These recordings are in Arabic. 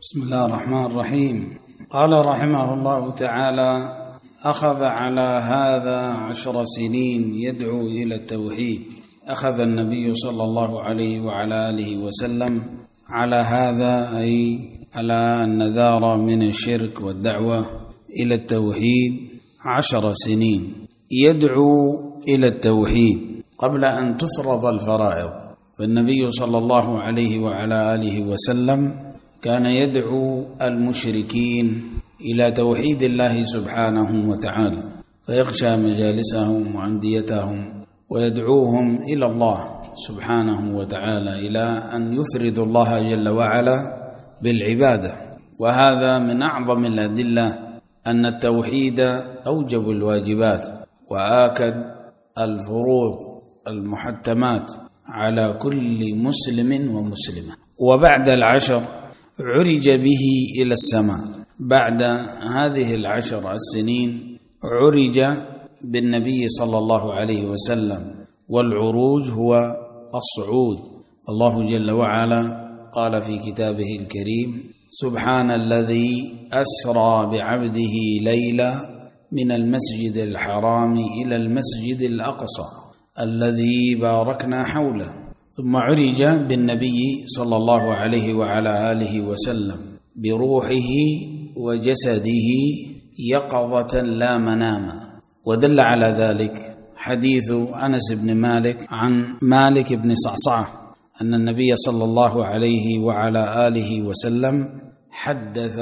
بسم الله الرحمن الرحيم. قال رحمه الله تعالى: أخذ على هذا 10 سنين يدعو إلى التوحيد. أخذ النبي صلى الله عليه وعلى آله وسلم على هذا، أي على النذار من الشرك والدعوة إلى التوحيد 10 سنين يدعو إلى التوحيد قبل أن تفرض الفرائض. فالنبي صلى الله عليه وعلى آله وسلم كان يدعو المشركين إلى توحيد الله سبحانه وتعالى، فيغشى مجالسهم وأنديتهم ويدعوهم إلى الله سبحانه وتعالى، إلى أن يفرد الله جل وعلا بالعبادة. وهذا من أعظم الأدلة أن التوحيد أوجب الواجبات وآكد الفروض المحتمات على كل مسلم ومسلمة. وبعد 10 عرج به إلى السماء. بعد هذه 10 السنين عرج بالنبي صلى الله عليه وسلم، والعروج هو الصعود. الله جل وعلا قال في كتابه الكريم: سبحان الذي أسرى بعبده ليلا من المسجد الحرام إلى المسجد الأقصى الذي باركنا حوله. ثم عرج بالنبي صلى الله عليه وعلى آله وسلم بروحه وجسده يقظة لا مناما. ودل على ذلك حديث أنس بن مالك عن مالك بن صعصعة أن النبي صلى الله عليه وعلى آله وسلم حدث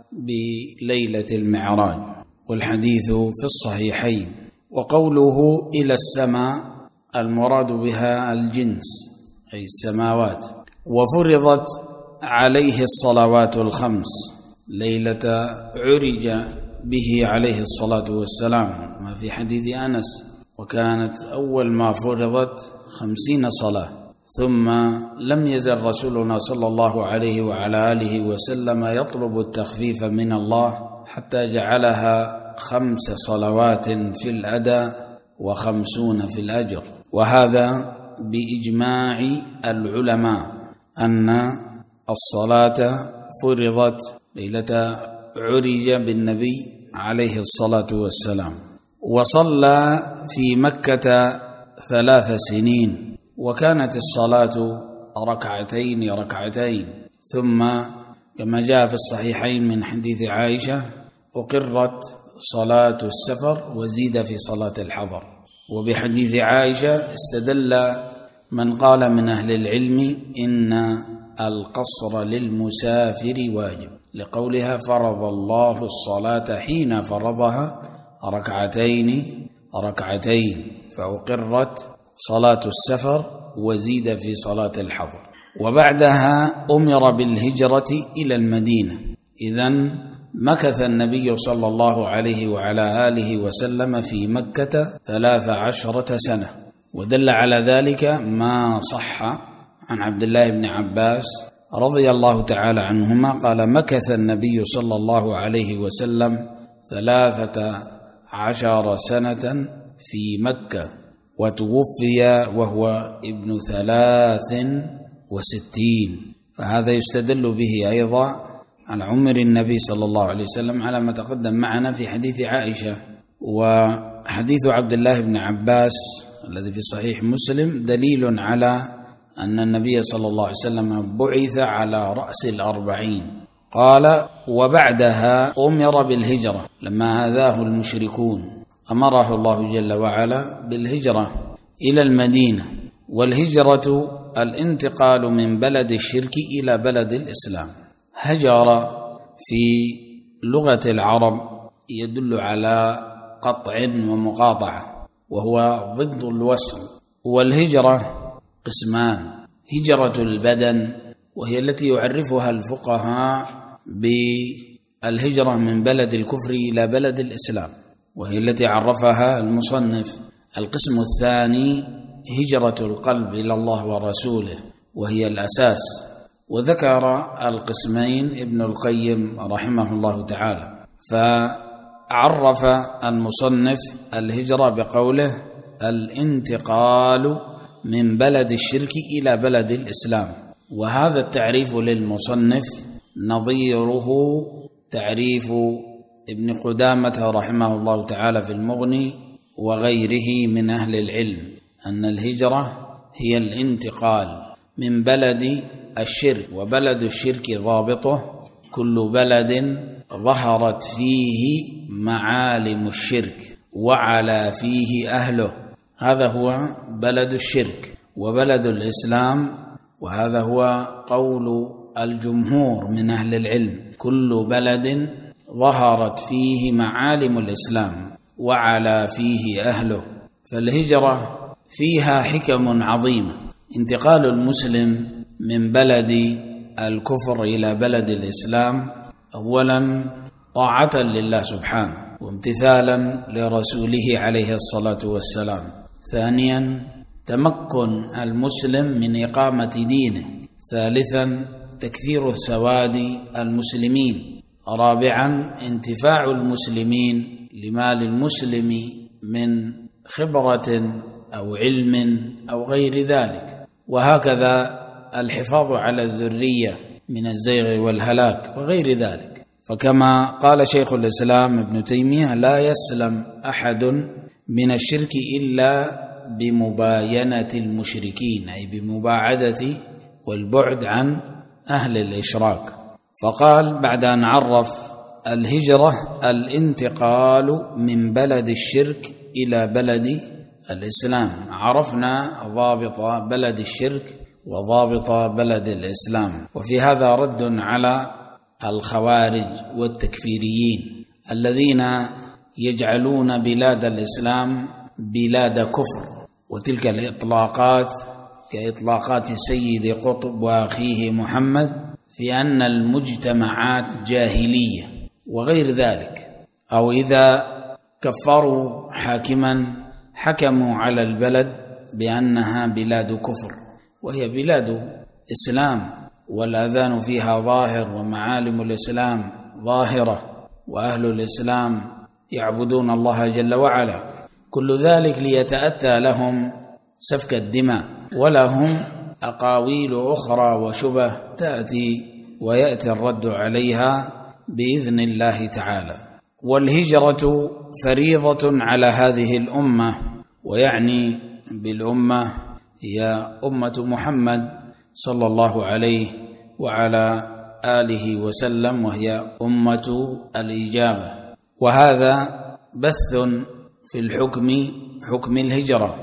بليلة المعراج، والحديث في الصحيحين. وقوله إلى السماء المراد بها الجنس، أي السماوات. وفرضت عليه الصلوات الخمس ليلة عرج به عليه الصلاة والسلام، ما في حديث أنس: وكانت أول ما فرضت 50 صلاة، ثم لم يزل رسولنا صلى الله عليه وعلى آله وسلم يطلب التخفيف من الله حتى جعلها 5 صلوات في الأداء و50 في الأجر. وهذا بإجماع العلماء أن الصلاة فرضت ليلة عرج بالنبي عليه الصلاة والسلام. وصلى في مكة 3 سنين، وكانت الصلاة ركعتين، ثم كما جاء في الصحيحين من حديث عائشة: أقرت صلاة السفر وزيد في صلاة الحضر. وبحديث عائشة استدل من قال من أهل العلم إن القصر للمسافر واجب، لقولها: فرض الله الصلاة حين فرضها ركعتين، فأقرت صلاة السفر وزيد في صلاة الحضر. وبعدها أمر بالهجرة إلى المدينة. إذن مكث النبي صلى الله عليه وعلى آله وسلم في مكة 13 سنة. ودل على ذلك ما صح عن عبد الله بن عباس رضي الله تعالى عنهما قال: مكث النبي صلى الله عليه وسلم 13 سنة في مكة، وتوفي وهو ابن 63. فهذا يستدل به أيضا على عمر النبي صلى الله عليه وسلم على ما تقدم معنا في حديث عائشة. وحديث عبد الله بن عباس الذي في صحيح مسلم دليل على أن النبي صلى الله عليه وسلم بعث على رأس 40. قال: وبعدها أمر بالهجرة لما آذاه المشركون، أمره الله جل وعلا بالهجرة إلى المدينة. والهجرة الانتقال من بلد الشرك إلى بلد الإسلام. هجر في لغة العرب يدل على قطع ومقاطعة، وهو ضد الوصل. والهجرة قسمان: هجرة البدن، وهي التي يعرفها الفقهاء بالهجرة من بلد الكفر إلى بلد الإسلام، وهي التي عرفها المصنف. القسم الثاني هجرة القلب إلى الله ورسوله، وهي الأساس. وذكر القسمين ابن القيم رحمه الله تعالى، فعرف المصنف الهجرة بقوله: الانتقال من بلد الشرك إلى بلد الإسلام. وهذا التعريف للمصنف نظيره تعريف ابن قدامة رحمه الله تعالى في المغني وغيره من أهل العلم، أن الهجرة هي الانتقال من بلد الشرك، وبلد الشرك ضابطه كل بلد ظهرت فيه معالم الشرك وعلى فيه أهله، هذا هو بلد الشرك. وبلد الإسلام، وهذا هو قول الجمهور من أهل العلم، كل بلد ظهرت فيه معالم الإسلام وعلى فيه أهله. فالهجرة فيها حكم عظيمة، انتقال المسلم من بلد الكفر إلى بلد الإسلام أولا طاعة لله سبحانه وامتثالا لرسوله عليه الصلاة والسلام، ثانيا تمكن المسلم من إقامة دينه، ثالثا تكثير سواد المسلمين، رابعا انتفاع المسلمين لما للمسلم من خبرة أو علم أو غير ذلك، وهكذا الحفاظ على الذرية من الزيغ والهلاك وغير ذلك. فكما قال شيخ الإسلام ابن تيمية: لا يسلم أحد من الشرك إلا بمباينة المشركين، أي بمباعدة والبعد عن أهل الإشراك. فقال بعد أن عرف الهجرة الانتقال من بلد الشرك إلى بلد الإسلام، عرفنا ضابط بلد الشرك وضابط بلد الإسلام. وفي هذا رد على الخوارج والتكفيريين الذين يجعلون بلاد الإسلام بلاد كفر، وتلك الإطلاقات كإطلاقات سيد قطب وأخيه محمد في أن المجتمعات جاهلية وغير ذلك، أو إذا كفروا حاكما حكموا على البلد بأنها بلاد كفر، وهي بلاد إسلام، والأذان فيها ظاهر ومعالم الإسلام ظاهرة، وأهل الإسلام يعبدون الله جل وعلا، كل ذلك ليتأتى لهم سفك الدماء، ولهم أقاويل أخرى وشبه تأتي ويأتي الرد عليها بإذن الله تعالى. والهجرة فريضة على هذه الأمة، ويعني بالأمة هي أمة محمد صلى الله عليه وعلى آله وسلم، وهي أمة الإجابة. وهذا بث في الحكم، حكم الهجرة،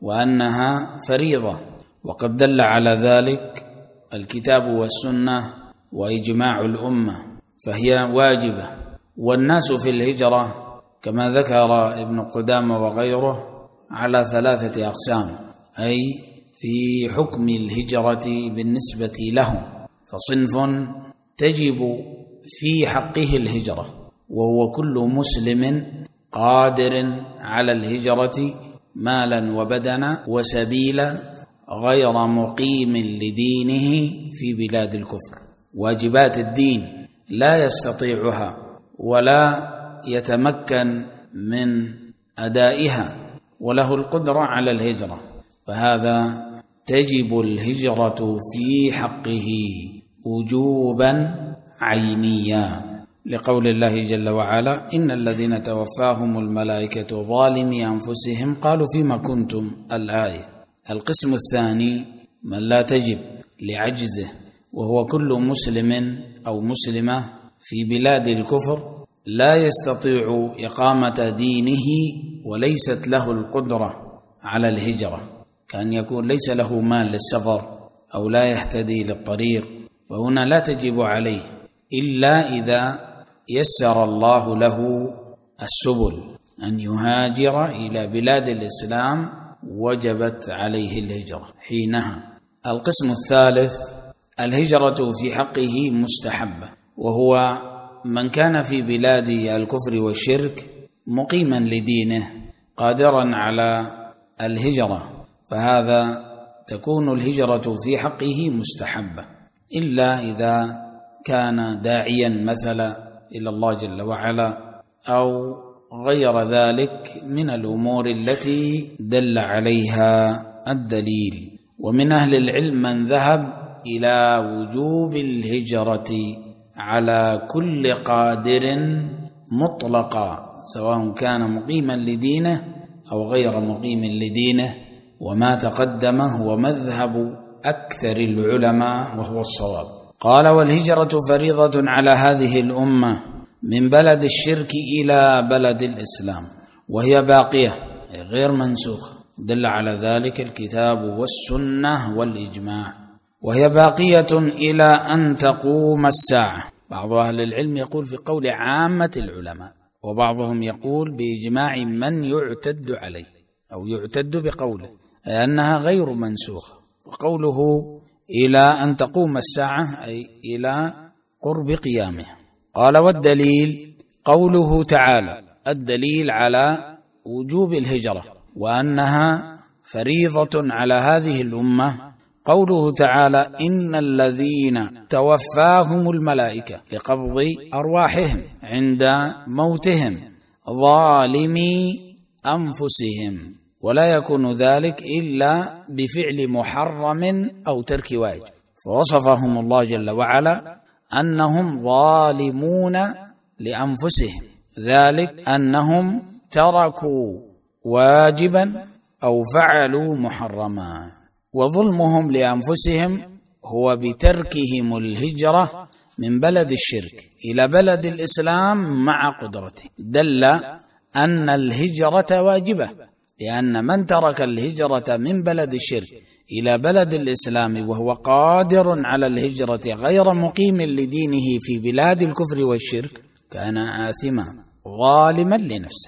وأنها فريضة، وقد دل على ذلك الكتاب والسنة وإجماع الأمة، فهي واجبة. والناس في الهجرة كما ذكر ابن قدامة وغيره على 3 أقسام، أي في حكم الهجرة بالنسبة لهم، فصنف تجب في حقه الهجرة، وهو كل مسلم قادر على الهجرة مالا وبدنا وسبيلا غير مقيم لدينه في بلاد الكفر. واجبات الدين لا يستطيعها ولا يتمكن من أدائها وله القدرة على الهجرة، فهذا تجب الهجرة في حقه وجوبا عينيا، لقول الله جل وعلا: إن الذين توفاهم الملائكة ظالمي أنفسهم قالوا فيما كنتم، الآية. القسم الثاني من لا تجب لعجزه، وهو كل مسلم أو مسلمة في بلاد الكفر لا يستطيع إقامة دينه وليست له القدرة على الهجرة، كأن يكون ليس له مال للسفر أو لا يهتدي للطريق، فهنا لا تجب عليه إلا إذا يسر الله له السبل أن يهاجر إلى بلاد الإسلام، وجبت عليه الهجرة حينها. القسم الثالث الهجرة في حقه مستحبة، وهو من كان في بلاد الكفر والشرك مقيما لدينه قادرا على الهجرة، فهذا تكون الهجرة في حقه مستحبة، إلا إذا كان داعيا مثلا إلى الله جل وعلا أو غير ذلك من الأمور التي دل عليها الدليل. ومن أهل العلم من ذهب إلى وجوب الهجرة على كل قادر مطلقا، سواء كان مقيما لدينه أو غير مقيم لدينه، وما تقدم هو مذهب أكثر العلماء وهو الصواب. قال: والهجرة فريضة على هذه الأمة من بلد الشرك إلى بلد الإسلام، وهي باقية غير منسوخة، دل على ذلك الكتاب والسنة والإجماع، وهي باقية إلى أن تقوم الساعة. بعض أهل العلم يقول في قول عامة العلماء، وبعضهم يقول بإجماع من يعتد عليه أو يعتد بقوله، أنها غير منسوخة. وقوله إلى أن تقوم الساعة أي إلى قرب قيامها. قال: والدليل قوله تعالى، الدليل على وجوب الهجرة وأنها فريضة على هذه الأمة قوله تعالى: إن الذين توفاهم الملائكة لقبض أرواحهم عند موتهم ظالمي أنفسهم، ولا يكون ذلك إلا بفعل محرم أو ترك واجب، فوصفهم الله جل وعلا أنهم ظالمون لأنفسهم، ذلك أنهم تركوا واجبا أو فعلوا محرما، وظلمهم لأنفسهم هو بتركهم الهجرة من بلد الشرك إلى بلد الإسلام مع قدرته، دل أن الهجرة واجبة، لأن من ترك الهجرة من بلد الشرك إلى بلد الإسلام وهو قادر على الهجرة غير مقيم لدينه في بلاد الكفر والشرك كان آثما ظالما لنفسه.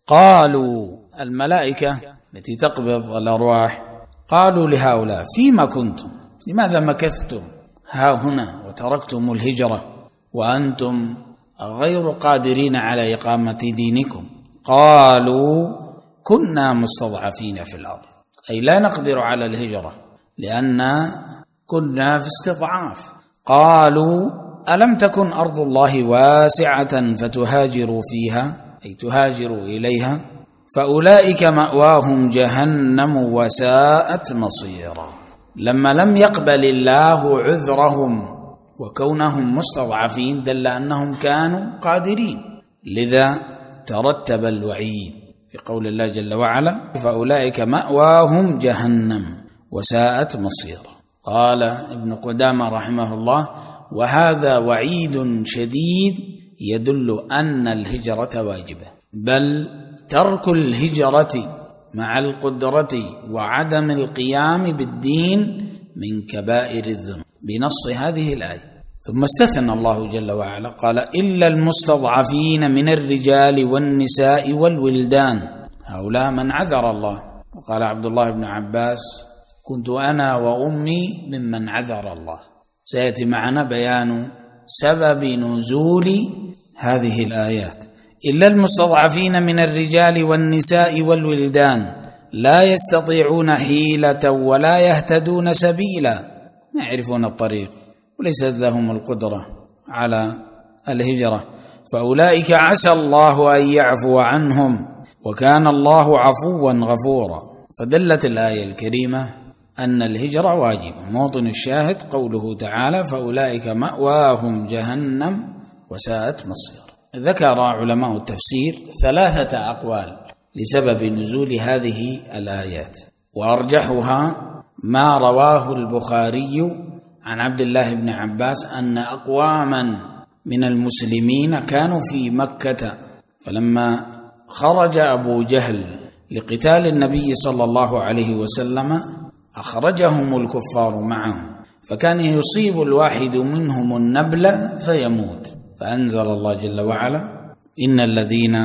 قالوا الملائكة التي تقبض الأرواح قالوا لهؤلاء: فيما كنتم؟ لماذا مكثتم ها هنا وتركتم الهجرة وأنتم غير قادرين على إقامة دينكم؟ قالوا: كنا مستضعفين في الأرض، أي لا نقدر على الهجرة لأن كنا في استضعاف. قالوا: ألم تكن أرض الله واسعة فتهاجروا فيها، أي تهاجروا إليها، فأولئك مأواهم جهنم وساءت مصيرا. لما لم يقبل الله عذرهم وكونهم مستضعفين دل أنهم كانوا قادرين، لذا ترتب الوعيد في قول الله جل وعلا: فأولئك مأواهم جهنم وساءت مصيرا. قال ابن قدامة رحمه الله: وهذا وعيد شديد يدل أن الهجرة واجبة، بل ترك الهجرة مع القدرة وعدم القيام بالدين من كبائر الذنوب بنص هذه الآية. ثم استثنى الله جل وعلا قال: إلا المستضعفين من الرجال والنساء والولدان، هؤلاء من عذر الله. وقال عبد الله بن عباس: كنت أنا وأمي ممن عذر الله. سيأتي معنا بيان سبب نزول هذه الآيات. إلا المستضعفين من الرجال والنساء والولدان لا يستطيعون حيلة ولا يهتدون سبيلا، ما يعرفون الطريق وليست لهم القدرة على الهجرة، فأولئك عسى الله أن يعفو عنهم وكان الله عفوا غفورا. فدلت الآية الكريمة أن الهجرة واجبة. موطن الشاهد قوله تعالى: فأولئك مأواهم جهنم وساءت مصير. ذكر علماء التفسير 3 أقوال لسبب نزول هذه الآيات، وأرجحها ما رواه البخاري عن عبد الله بن عباس أن أقواما من المسلمين كانوا في مكة، فلما خرج أبو جهل لقتال النبي صلى الله عليه وسلم أخرجهم الكفار معه، فكان يصيب الواحد منهم النبل فيموت، فأنزل الله جل وعلا: إن الذين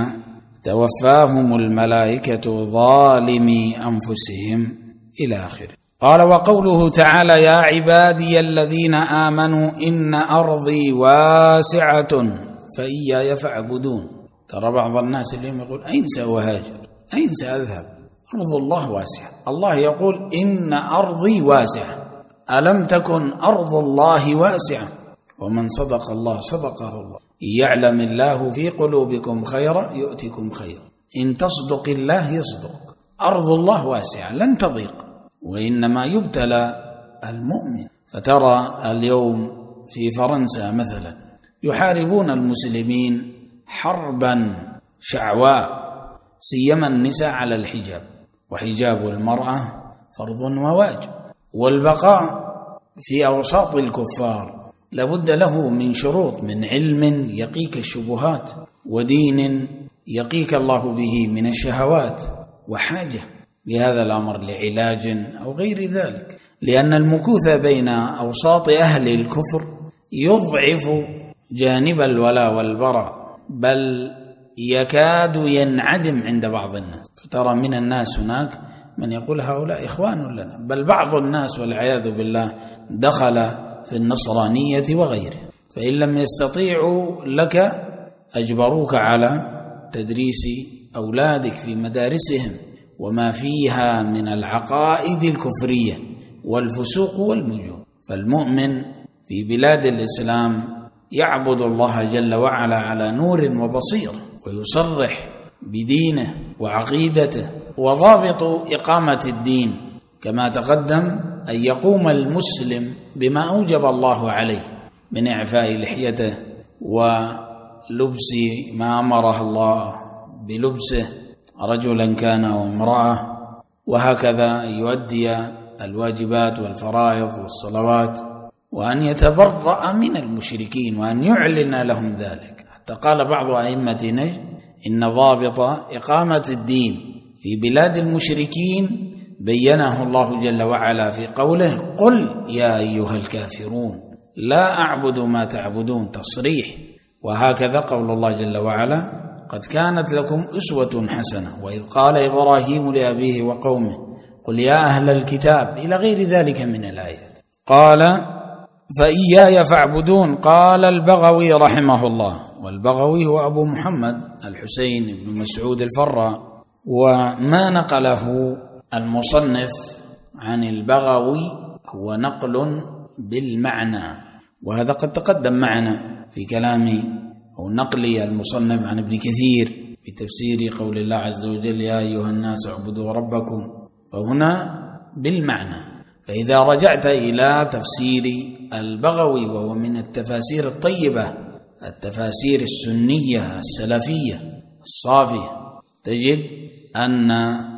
توفاهم الملائكة ظالمي أنفسهم إلى آخره. قال: وقوله تعالى: يا عبادي الذين آمنوا إن أرضي واسعة فإياي فاعبدون. ترى بعض الناس اليوم يقول: أين سأهاجر؟ أين سأذهب؟ أرض الله واسعة. الله يقول: إن أرضي واسعة. ألم تكن أرض الله واسعة؟ ومن صدق الله صدقه الله. إن يعلم الله في قلوبكم خيرا يؤتكم خيرا، إن تصدق الله يصدق. أرض الله واسعة لن تضيق، وإنما يبتلى المؤمن. فترى اليوم في فرنسا مثلا يحاربون المسلمين حربا شعواء، سيما النساء على الحجاب، وحجاب المرأة فرض وواجب، والبقاء في أوساط الكفار لابد له من شروط، من علم يقيك الشبهات، ودين يقيك الله به من الشهوات، وحاجة لهذا الأمر لعلاج أو غير ذلك، لأن المكوث بين أوساط أهل الكفر يضعف جانب الولاء والبراء، بل يكاد ينعدم عند بعض الناس. فترى من الناس هناك من يقول هؤلاء إخوان لنا، بل بعض الناس والعياذ بالله دخل في النصرانية وغيره، فإن لم يستطيعوا لك أجبروك على تدريس أولادك في مدارسهم وما فيها من العقائد الكفرية والفسوق والمجون. فالمؤمن في بلاد الإسلام يعبد الله جل وعلا على نور وبصيرة، ويصرح بدينه وعقيدته، وضابط إقامة الدين كما تقدم أن يقوم المسلم بما أوجب الله عليه من إعفاء لحيته ولبس ما أمره الله بلبسه رجلا كان أو امرأة، وهكذا يؤدي الواجبات والفرائض والصلوات، وأن يتبرأ من المشركين وأن يعلن لهم ذلك. حتى قال بعض أئمة نجد إن ضابط إقامة الدين في بلاد المشركين بينه الله جل وعلا في قوله قل يا أيها الكافرون لا أعبد ما تعبدون، تصريح. وهكذا قول الله جل وعلا قد كانت لكم أسوة حسنة وإذ قال إبراهيم لأبيه وقومه قل يا أهل الكتاب إلى غير ذلك من الآيات. قال فإياي فاعبدون. قال البغوي رحمه الله، والبغوي هو أبو محمد الحسين بن مسعود الفراء، وما نقله المصنف عن البغوي هو نقل بالمعنى، وهذا قد تقدم معنا في كلام أو نقل المصنف عن ابن كثير في تفسير قول الله عز وجل يا أيها الناس اعبدوا ربكم، فهنا بالمعنى. فإذا رجعت إلى تفسير البغوي وهو من التفاسير الطيبة، التفاسير السنية السلفية الصافية، تجد أن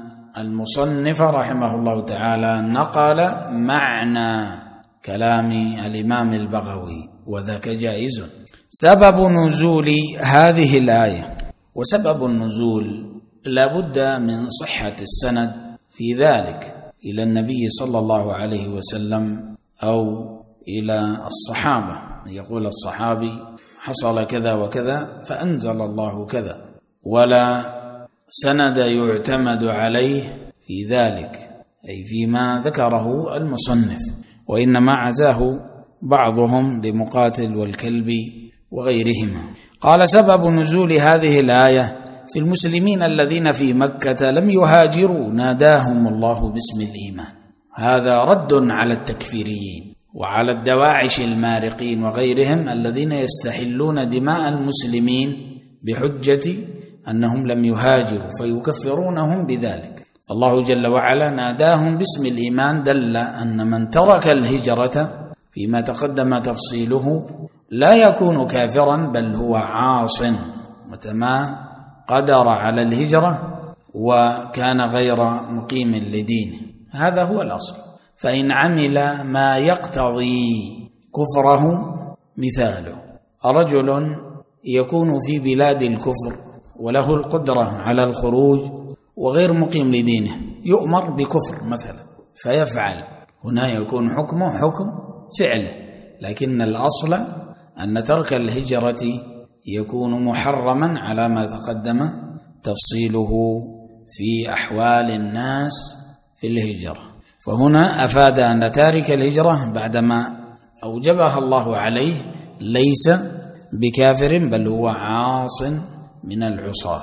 المصنف رحمه الله تعالى نقل معنى كلام الإمام البغوي، وذاك جائز. سبب نزول هذه الآية، وسبب النزول لابد من صحة السند في ذلك إلى النبي صلى الله عليه وسلم أو إلى الصحابة، يقول الصحابي حصل كذا وكذا فأنزل الله كذا، ولا سند يعتمد عليه في ذلك أي فيما ذكره المصنف، وإنما عزاه بعضهم لمقاتل والكلب وغيرهما. قال سبب نزول هذه الآية في المسلمين الذين في مكة لم يهاجروا ناداهم الله باسم الإيمان. هذا رد على التكفيريين وعلى الدواعش المارقين وغيرهم الذين يستحلون دماء المسلمين بحجة أنهم لم يهاجروا فيكفرونهم بذلك. الله جل وعلا ناداهم باسم الإيمان، دل أن من ترك الهجرة فيما تقدم تفصيله لا يكون كافرا، بل هو عاص متما قدر على الهجرة وكان غير مقيم لدينه. هذا هو الأصل. فإن عمل ما يقتضي كفره، مثاله رجل يكون في بلاد الكفر وله القدرة على الخروج وغير مقيم لدينه، يؤمر بكفر مثلا فيفعل، هنا يكون حكمه حكم فعله، لكن الأصل أن ترك الهجرة يكون محرما على ما تقدم تفصيله في أحوال الناس في الهجرة. فهنا أفاد أن تارك الهجرة بعدما أوجبها الله عليه ليس بكافر، بل هو عاص من العصاة.